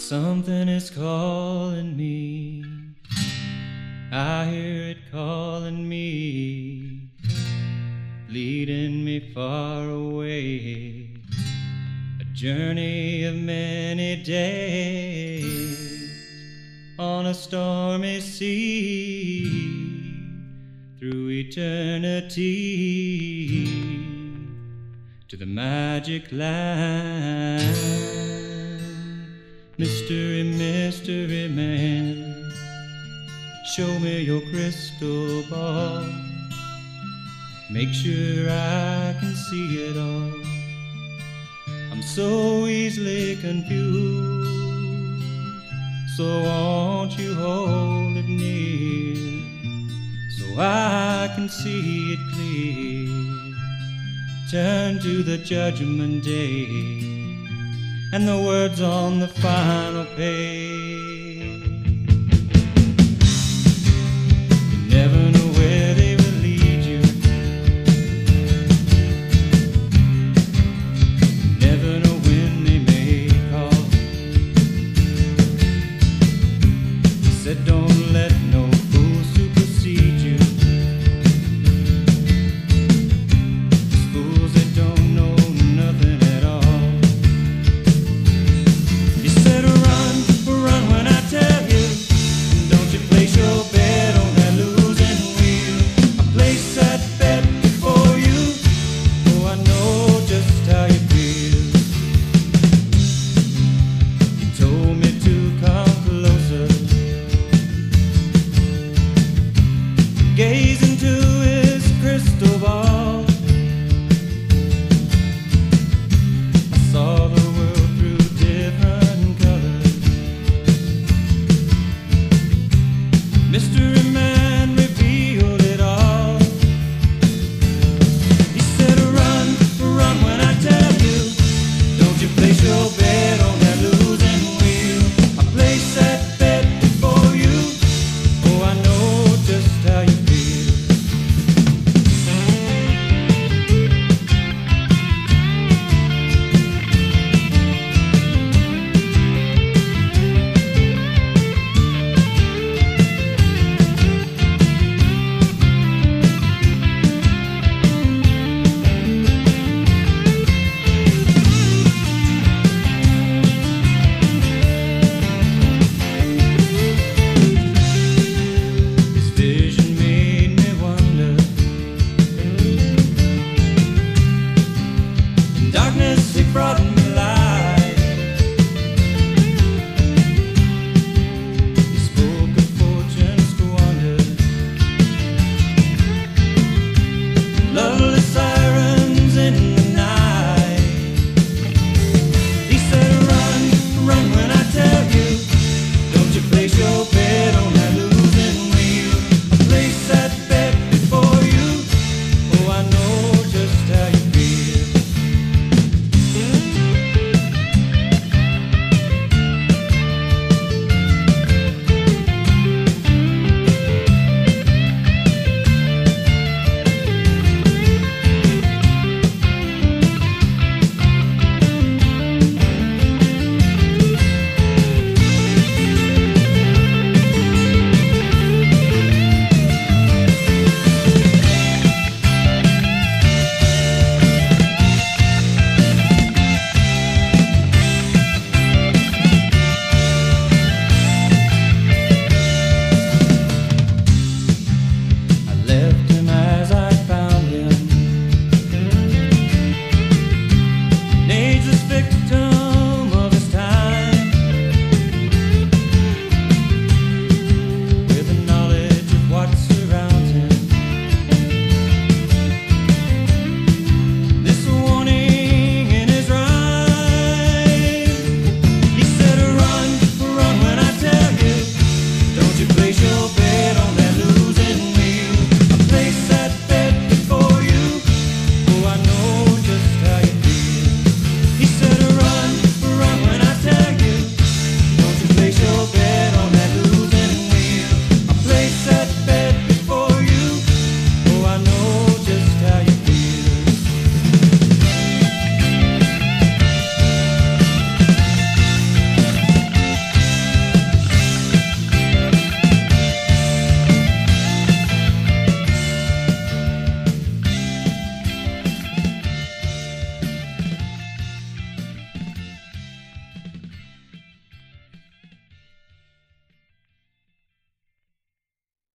Something is calling me, I hear it calling me, leading me far away, a journey of many days, on a stormy sea, through eternity, to the magic land. Mystery, mystery man, show me your crystal ball, make sure I can see it all. I'm so easily confused, so won't you hold it near, so I can see it clear. Turn to the judgment day and the words on the final page. You never know where they will lead you, you never know when they may call. You said don't let no fool supersede you. These fools that don't know nothing at all. Run when I tell you, and don't you place your bet on that losing wheel. I place that bet before you, oh I know just how you feel. You told me to come closer, gaze into his crystal ball.